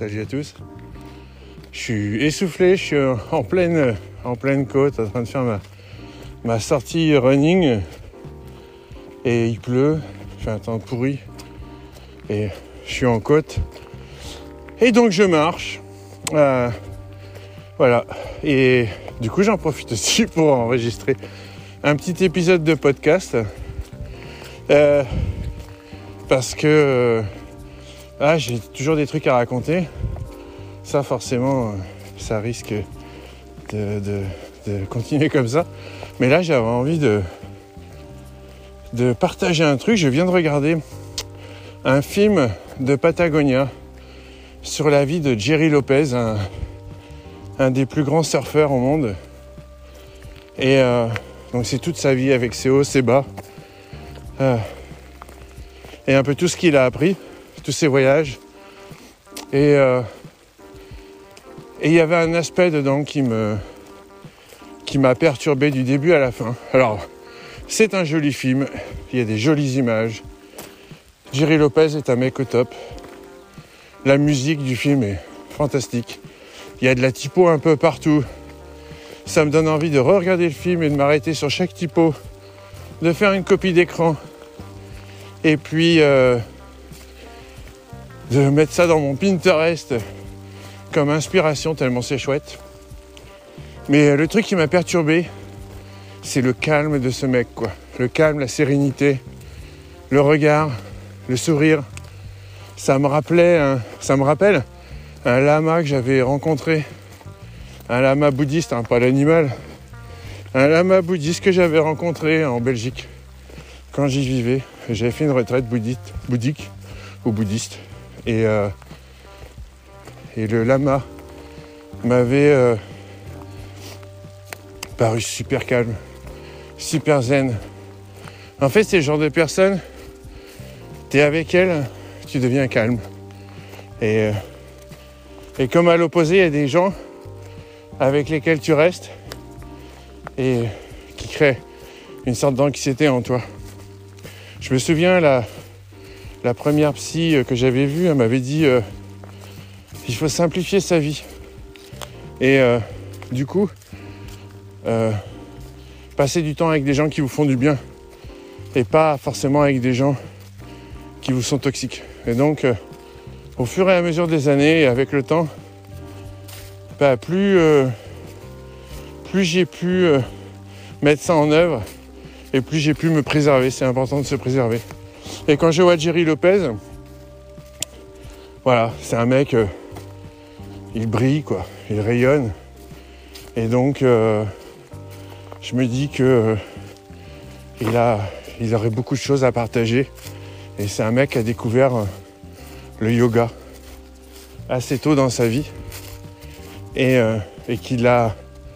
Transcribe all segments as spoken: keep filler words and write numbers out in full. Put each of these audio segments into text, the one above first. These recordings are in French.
salut à tous. Je suis essoufflé, je suis en pleine, en pleine côte en train de faire ma, ma sortie running et il pleut, il fait un temps pourri et je suis en côte et donc je marche. Euh, voilà, et du coup j'en profite aussi pour enregistrer un petit épisode de podcast euh, parce que euh, ah, j'ai toujours des trucs à raconter. Ça forcément ça risque de, de, de continuer comme ça, mais là j'avais envie de de partager un truc. Je viens de regarder un film de Patagonia sur la vie de Gerry Lopez, un, un des plus grands surfeurs au monde. Et euh, donc c'est toute sa vie avec ses hauts, ses bas. Euh, et un peu tout ce qu'il a appris, tous ses voyages. Et euh, et il y avait un aspect dedans qui me qui m'a perturbé du début à la fin. Alors, c'est un joli film, il y a des jolies images. Gerry Lopez est un mec au top. La musique du film est fantastique. Il y a de la typo un peu partout. Ça me donne envie de re-regarder le film et de m'arrêter sur chaque typo, de faire une copie d'écran et puis euh, de mettre ça dans mon Pinterest comme inspiration tellement c'est chouette. Mais le truc qui m'a perturbé, c'est le calme de ce mec, quoi. Le calme, la sérénité, le regard, le sourire. Ça me rappelait, un, ça me rappelle un lama que j'avais rencontré, un lama bouddhiste, hein, pas l'animal, un lama bouddhiste que j'avais rencontré en Belgique quand j'y vivais. J'avais fait une retraite bouddhiste, bouddhique ou bouddhiste, et euh, et le lama m'avait euh, paru super calme, super zen. En fait, c'est le genre de personne, t'es avec elle, tu deviens calme. Et, euh, et comme à l'opposé, il y a des gens avec lesquels tu restes et qui créent une sorte d'anxiété en toi. Je me souviens, la, la première psy que j'avais vue, elle m'avait dit euh, il faut simplifier sa vie. Et euh, du coup, euh, passer du temps avec des gens qui vous font du bien et pas forcément avec des gens qui vous sont toxiques. Et donc, euh, au fur et à mesure des années et avec le temps, bah, plus, euh, plus j'ai pu euh, mettre ça en œuvre et plus j'ai pu me préserver. C'est important de se préserver. Et quand je vois Gerry Lopez, voilà, c'est un mec, euh, il brille, quoi, il rayonne. Et donc, euh, je me dis que euh, il a, il aurait beaucoup de choses à partager. Et c'est un mec qui a découvert euh, le yoga assez tôt dans sa vie et, euh, et qui l'a,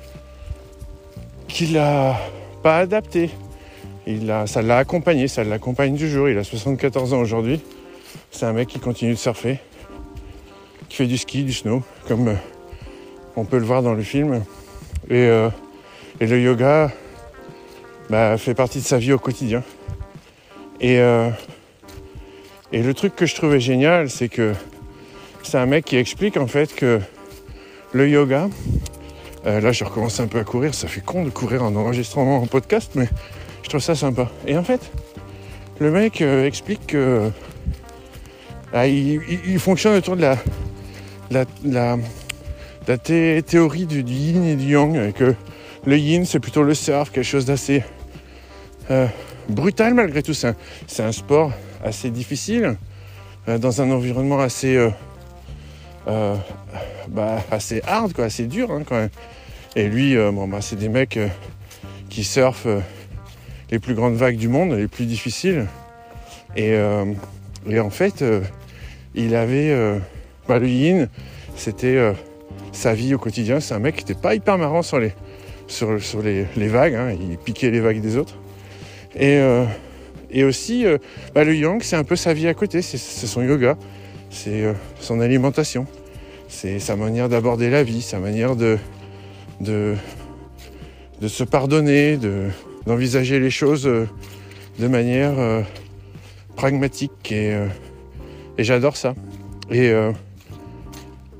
qui l'a pas adapté. Il a, ça l'a accompagné, ça l'accompagne toujours. Il a soixante-quatorze ans aujourd'hui. C'est un mec qui continue de surfer, qui fait du ski, du snow, comme euh, on peut le voir dans le film. Et, euh, et le yoga bah, fait partie de sa vie au quotidien. Et, euh, et le truc que je trouvais génial, c'est que c'est un mec qui explique en fait que le yoga, euh, là je recommence un peu à courir, ça fait con de courir en enregistrant un podcast, mais je trouve ça sympa. Et en fait, le mec euh, explique que ah, il, il, il fonctionne autour de la, la, la, la thé, théorie du, du yin et du yang, et que le yin c'est plutôt le surf, quelque chose d'assez euh, brutal malgré tout. C'est un, c'est un sport assez difficile, euh, dans un environnement assez euh, euh, bah, assez hard, quoi, assez dur hein, quand même. Et lui, euh, bon, bah, c'est des mecs euh, qui surfent euh, les plus grandes vagues du monde, les plus difficiles. Et, euh, et en fait, euh, il avait euh, bah, le yin, c'était euh, sa vie au quotidien. C'est un mec qui n'était pas hyper marrant sur les, sur, sur les, les vagues, hein, il piquait les vagues des autres. Et, euh, et aussi, euh, bah, le yang, c'est un peu sa vie à côté, c'est, c'est son yoga, c'est euh, son alimentation, c'est sa manière d'aborder la vie, sa manière de, de, de se pardonner, de, d'envisager les choses euh, de manière euh, pragmatique. Et, euh, et j'adore ça. Et, euh,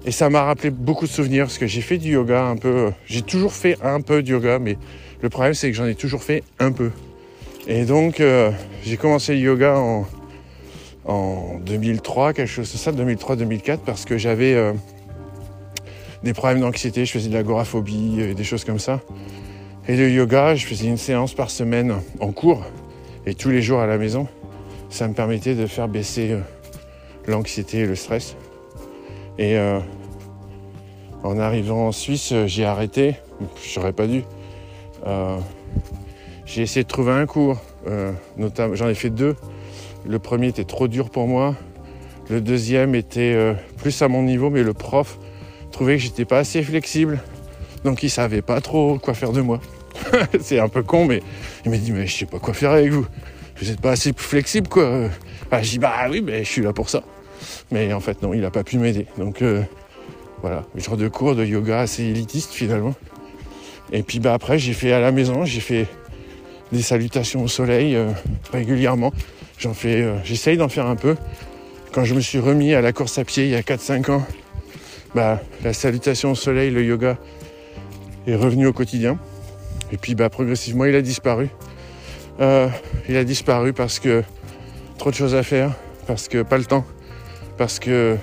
Et ça m'a rappelé beaucoup de souvenirs parce que j'ai fait du yoga un peu. J'ai toujours fait un peu de yoga, mais le problème c'est que j'en ai toujours fait un peu. Et donc euh, j'ai commencé le yoga en, en deux mille trois, quelque chose de ça, deux mille trois deux mille quatre, parce que j'avais euh, des problèmes d'anxiété, je faisais de l'agoraphobie et des choses comme ça. Et le yoga, je faisais une séance par semaine en cours et tous les jours à la maison. Ça me permettait de faire baisser euh, l'anxiété et le stress. Et euh, en arrivant en Suisse, j'ai arrêté, j'aurais pas dû. Euh, j'ai essayé de trouver un cours, euh, notamment, j'en ai fait deux. Le premier était trop dur pour moi. Le deuxième était euh, plus à mon niveau, mais le prof trouvait que j'étais pas assez flexible. Donc il savait pas trop quoi faire de moi. C'est un peu con, mais il m'a dit, mais je sais pas quoi faire avec vous. Vous êtes pas assez flexible, quoi. Ah, je dis, bah oui, mais je suis là pour ça. Mais en fait, non, il n'a pas pu m'aider. Donc euh, voilà, un genre de cours de yoga assez élitiste finalement. Et puis bah, après, j'ai fait à la maison, j'ai fait des salutations au soleil euh, régulièrement. J'en fais, euh, j'essaye d'en faire un peu. Quand je me suis remis à la course à pied il y a quatre cinq ans, bah, la salutation au soleil, le yoga est revenu au quotidien. Et puis bah, progressivement, il a disparu. Euh, il a disparu parce que trop de choses à faire, parce que pas le temps. Parce que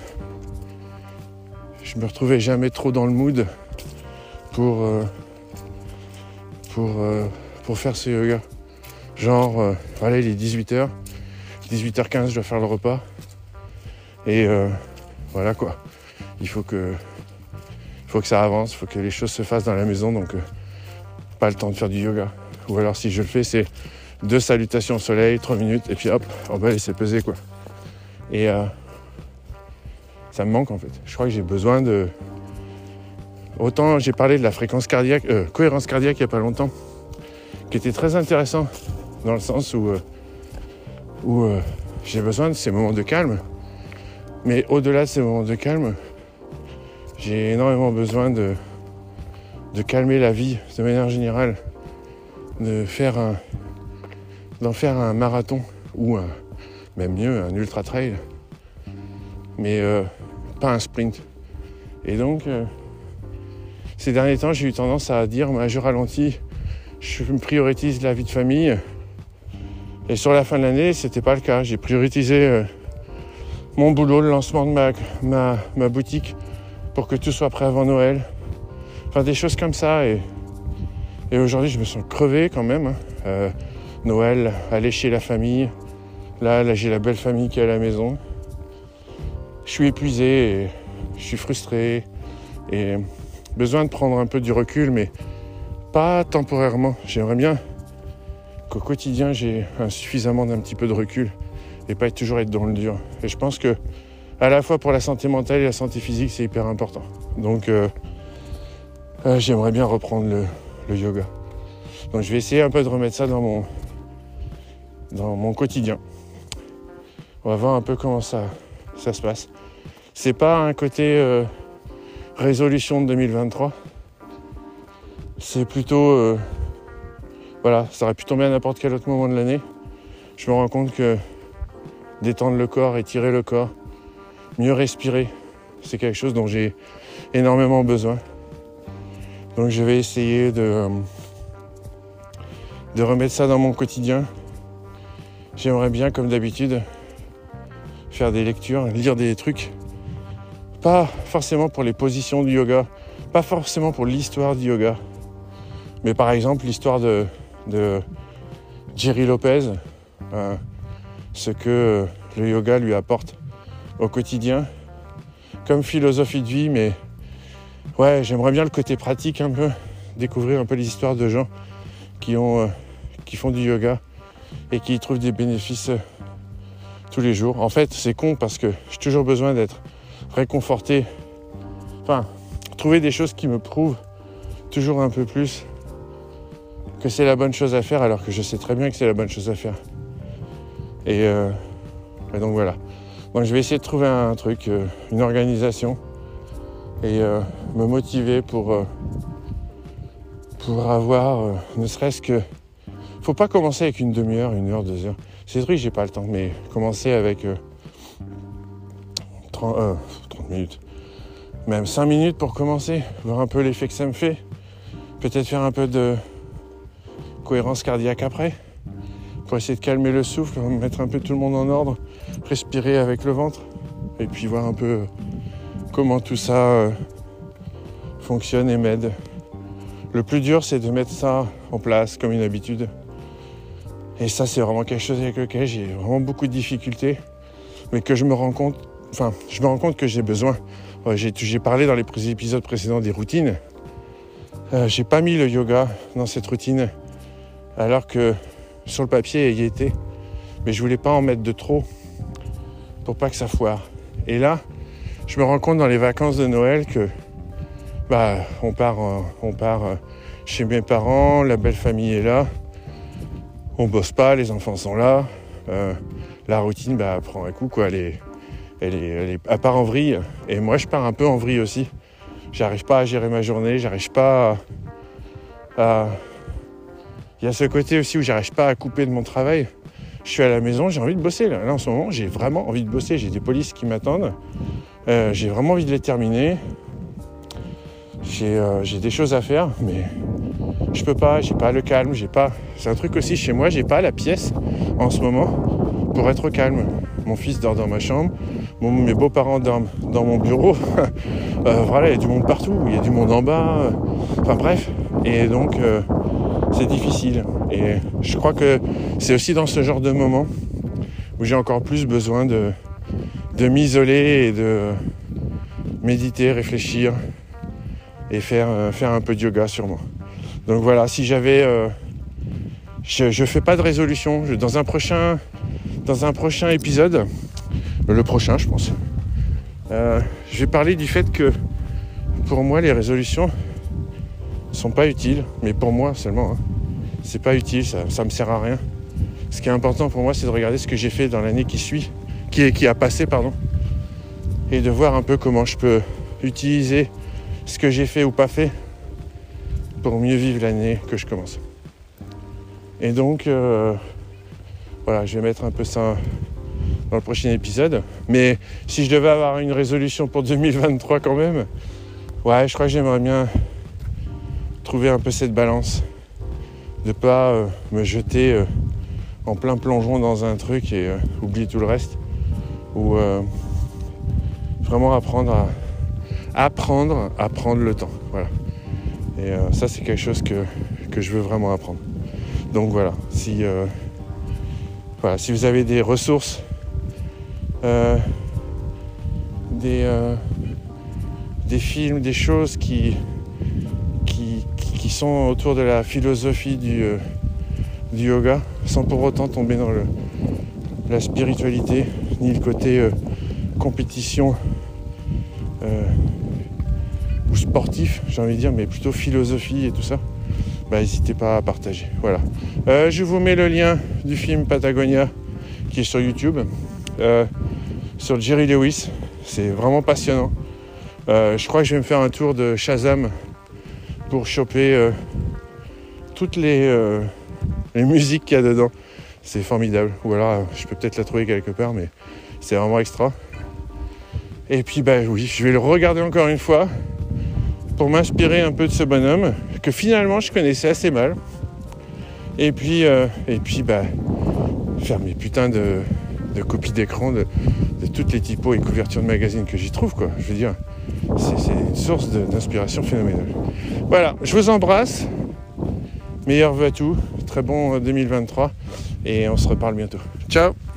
je me retrouvais jamais trop dans le mood pour, euh, pour, euh, pour faire ce yoga. Genre, euh, voilà, il est dix-huit heures, dix-huit heures quinze, je dois faire le repas. Et euh, voilà quoi. Il faut que, il faut que ça avance, il faut que les choses se fassent dans la maison, donc euh, pas le temps de faire du yoga. Ou alors si je le fais, c'est deux salutations au soleil, trois minutes, et puis hop, on va laisser peser quoi. Et euh, ça me manque en fait. Je crois que j'ai besoin de... Autant j'ai parlé de la fréquence cardiaque, euh, cohérence cardiaque il n'y a pas longtemps, qui était très intéressant dans le sens où, euh, où euh, j'ai besoin de ces moments de calme. Mais au-delà de ces moments de calme, j'ai énormément besoin de, de calmer la vie de manière générale, de faire un, d'en faire un marathon ou un, même mieux un ultra trail. Mais euh, pas un sprint. Et donc, euh, ces derniers temps, j'ai eu tendance à dire, bah, je ralentis, je priorise la vie de famille. Et sur la fin de l'année, c'était pas le cas. J'ai priorisé euh, mon boulot, le lancement de ma, ma, ma boutique, pour que tout soit prêt avant Noël. Enfin, des choses comme ça. Et, et aujourd'hui, je me sens crevé quand même. Hein. Euh, Noël, aller chez la famille. Là, là, j'ai la belle famille qui est à la maison. Je suis épuisé, et je suis frustré et besoin de prendre un peu du recul, mais pas temporairement. J'aimerais bien qu'au quotidien, j'ai un, suffisamment d'un petit peu de recul et pas toujours être dans le dur. Et je pense que à la fois pour la santé mentale et la santé physique, c'est hyper important. Donc, euh, euh, j'aimerais bien reprendre le, le yoga. Donc, je vais essayer un peu de remettre ça dans mon, dans mon quotidien. On va voir un peu comment ça... ça se passe. C'est pas un côté euh, résolution de deux mille vingt-trois. C'est plutôt... Euh, voilà, ça aurait pu tomber à n'importe quel autre moment de l'année. Je me rends compte que détendre le corps, étirer le corps, mieux respirer, c'est quelque chose dont j'ai énormément besoin. Donc je vais essayer de, euh, de remettre ça dans mon quotidien. J'aimerais bien, comme d'habitude, faire des lectures, lire des trucs. Pas forcément pour les positions du yoga, pas forcément pour l'histoire du yoga, mais par exemple l'histoire de, de Jerry Lopez, euh, ce que le yoga lui apporte au quotidien, comme philosophie de vie, mais ouais, j'aimerais bien le côté pratique un peu, découvrir un peu les histoires de gens qui, ont, euh, qui font du yoga et qui y trouvent des bénéfices euh, tous les jours. En fait, c'est con parce que j'ai toujours besoin d'être réconforté. Enfin, trouver des choses qui me prouvent toujours un peu plus que c'est la bonne chose à faire, alors que je sais très bien que c'est la bonne chose à faire. Et, euh, et donc voilà. Donc je vais essayer de trouver un truc, euh, une organisation, et euh, me motiver pour, euh, pour avoir, euh, ne serait-ce que... Faut pas commencer avec une demi-heure, une heure, deux heures. C'est vrai que j'ai pas le temps, mais commencer avec euh, trente, euh, trente minutes. même cinq minutes pour commencer, voir un peu l'effet que ça me fait. Peut-être faire un peu de cohérence cardiaque après, pour essayer de calmer le souffle, mettre un peu tout le monde en ordre, respirer avec le ventre, et puis voir un peu comment tout ça euh, fonctionne et m'aide. Le plus dur, c'est de mettre ça en place comme une habitude. Et ça, c'est vraiment quelque chose avec lequel j'ai vraiment beaucoup de difficultés, mais que je me rends compte, enfin, je me rends compte que j'ai besoin. J'ai, j'ai parlé dans les épisodes précédents des routines. Euh, j'ai pas mis le yoga dans cette routine, alors que sur le papier, il y était. Mais je voulais pas en mettre de trop pour pas que ça foire. Et là, je me rends compte dans les vacances de Noël que bah, on part, on part chez mes parents, la belle famille est là, on bosse pas, les enfants sont là, euh, la routine bah, prend un coup, quoi. Elle est, elle est, elle est, elle part en vrille, et moi je pars un peu en vrille aussi. J'arrive pas à gérer ma journée, j'arrive pas à... à... Il y a ce côté aussi où j'arrive pas à couper de mon travail. Je suis à la maison, j'ai envie de bosser. Là, là en ce moment, j'ai vraiment envie de bosser. J'ai des polices qui m'attendent. Euh, j'ai vraiment envie de les terminer. J'ai, euh, j'ai des choses à faire, mais je peux pas. J'ai pas le calme. J'ai pas. C'est un truc aussi chez moi. J'ai pas la pièce en ce moment pour être calme. Mon fils dort dans ma chambre. Mon, mes beaux-parents dorment dans mon bureau. euh, voilà, il y a du monde partout. Il y a du monde en bas. Enfin bref. Et donc. Euh, C'est difficile et je crois que c'est aussi dans ce genre de moment où j'ai encore plus besoin de, de m'isoler et de méditer, réfléchir et faire, euh, faire un peu de yoga sur moi. Donc voilà, si j'avais... Euh, je ne fais pas de résolution. Je, dans, un prochain, dans un prochain épisode, le prochain je pense, euh, je vais parler du fait que pour moi les résolutions sont pas utiles, mais pour moi seulement, hein. C'est pas utile, ça, ça me sert à rien. Ce qui est important pour moi, c'est de regarder ce que j'ai fait dans l'année qui suit, qui, qui a passé, pardon, et de voir un peu comment je peux utiliser ce que j'ai fait ou pas fait pour mieux vivre l'année que je commence. Et donc, euh, voilà, je vais mettre un peu ça dans le prochain épisode. Mais si je devais avoir une résolution pour deux mille vingt-trois quand même, ouais, je crois que j'aimerais bien trouver un peu cette balance, de ne pas euh, me jeter euh, en plein plongeon dans un truc et euh, oublier tout le reste, ou euh, vraiment apprendre à apprendre à prendre le temps, voilà. Et euh, ça c'est quelque chose que, que je veux vraiment apprendre. Donc voilà, si euh, voilà, si vous avez des ressources, euh, des euh, des films, des choses qui qui sont autour de la philosophie du, euh, du yoga, sans pour autant tomber dans le, la spiritualité, ni le côté euh, compétition euh, ou sportif, j'ai envie de dire, mais plutôt philosophie et tout ça, bah, n'hésitez pas à partager. Voilà. Euh, je vous mets le lien du film Patagonia qui est sur YouTube, euh, sur Jerry Lewis. C'est vraiment passionnant. Euh, je crois que je vais me faire un tour de Shazam pour choper euh, toutes les, euh, les musiques qu'il y a dedans. C'est formidable. Ou alors, euh, je peux peut-être la trouver quelque part, mais c'est vraiment extra. Et puis, bah oui, je vais le regarder encore une fois pour m'inspirer un peu de ce bonhomme que finalement je connaissais assez mal. Et puis, euh, et puis bah, faire mes putains de, de copies d'écran de, de toutes les typos et couvertures de magazines que j'y trouve, quoi. Je veux dire, c'est, c'est une source de, d'inspiration phénoménale. Voilà, je vous embrasse. Meilleurs vœux à tous. Très bon deux mille vingt-trois. Et on se reparle bientôt. Ciao!